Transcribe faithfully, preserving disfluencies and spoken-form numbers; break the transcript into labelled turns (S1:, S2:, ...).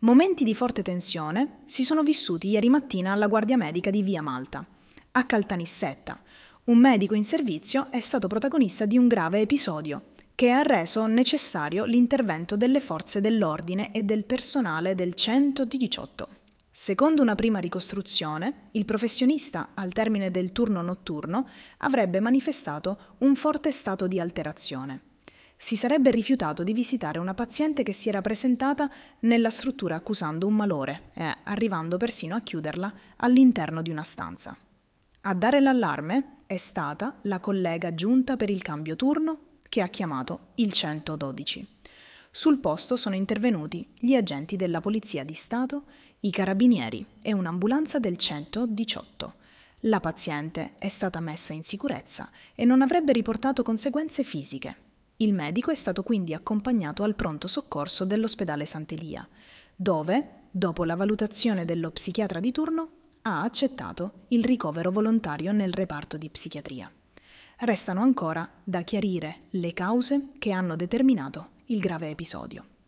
S1: Momenti di forte tensione si sono vissuti ieri mattina alla guardia medica di Via Malta. A Caltanissetta, un medico in servizio è stato protagonista di un grave episodio che ha reso necessario l'intervento delle forze dell'ordine e del personale del centodiciotto. Secondo una prima ricostruzione, il professionista, al termine del turno notturno, avrebbe manifestato un forte stato di alterazione. Si sarebbe rifiutato di visitare una paziente che si era presentata nella struttura accusando un malore e arrivando persino a chiuderla all'interno di una stanza. A dare l'allarme è stata la collega giunta per il cambio turno che ha chiamato il centododici. Sul posto sono intervenuti gli agenti della Polizia di Stato, i carabinieri e un'ambulanza del centodiciotto. La paziente è stata messa in sicurezza e non avrebbe riportato conseguenze fisiche. Il medico è stato quindi accompagnato al pronto soccorso dell'ospedale Sant'Elia, dove, dopo la valutazione dello psichiatra di turno, ha accettato il ricovero volontario nel reparto di psichiatria. Restano ancora da chiarire le cause che hanno determinato il grave episodio.